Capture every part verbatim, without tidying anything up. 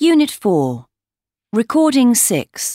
Unit four. Recording six.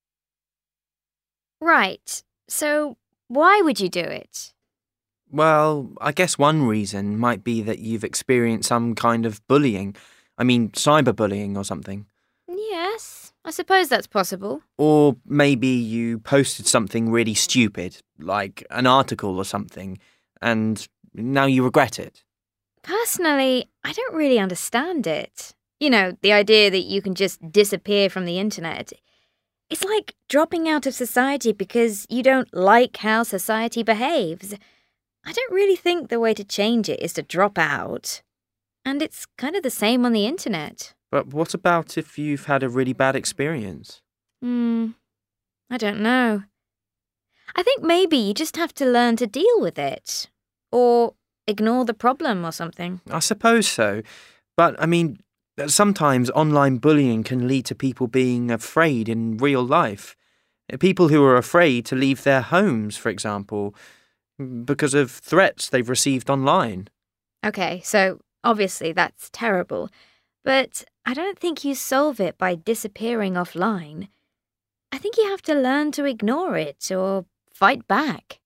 Right. So, why would you do it? Well, I guess one reason might be that you've experienced some kind of bullying. I mean, cyberbullying or something. Yes, I suppose that's possible. Or maybe you posted something really stupid, like an article or something, and now you regret it. Personally, I don't really understand it. You know, the idea that you can just disappear from the internet. It's like dropping out of society because you don't like how society behaves. I don't really think the way to change it is to drop out. And it's kind of the same on the internet. But what about if you've had a really bad experience? Hmm, I don't know. I think maybe you just have to learn to deal with it. Or ignore the problem or something. I suppose so. But, I mean, sometimes online bullying can lead to people being afraid in real life. People who are afraid to leave their homes, for example, because of threats they've received online. Okay, so obviously that's terrible. But I don't think you solve it by disappearing offline. I think you have to learn to ignore it or fight back.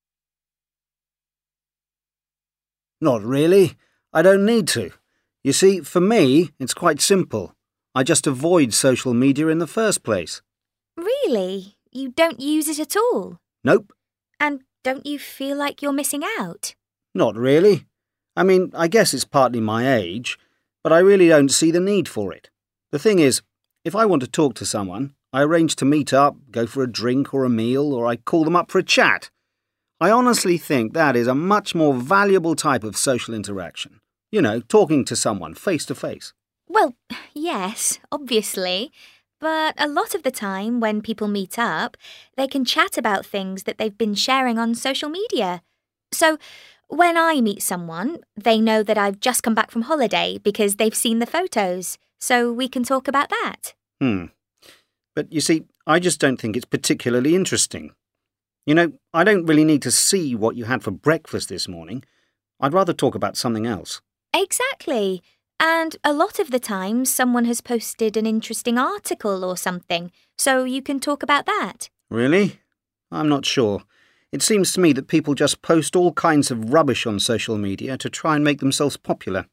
Not really. I don't need to. You see, for me, it's quite simple. I just avoid social media in the first place. Really? You don't use it at all? Nope. And don't you feel like you're missing out? Not really. I mean, I guess it's partly my age, but I really don't see the need for it. The thing is, if I want to talk to someone, I arrange to meet up, go for a drink or a meal, or I call them up for a chat. I honestly think that is a much more valuable type of social interaction. You know, talking to someone face to face. Well, yes, obviously. But a lot of the time when people meet up, they can chat about things that they've been sharing on social media. So when I meet someone, they know that I've just come back from holiday because they've seen the photos, so we can talk about that. Hmm. But you see, I just don't think it's particularly interesting. You know, I don't really need to see what you had for breakfast this morning. I'd rather talk about something else. Exactly. And a lot of the time, someone has posted an interesting article or something, so you can talk about that. Really? I'm not sure. It seems to me that people just post all kinds of rubbish on social media to try and make themselves popular.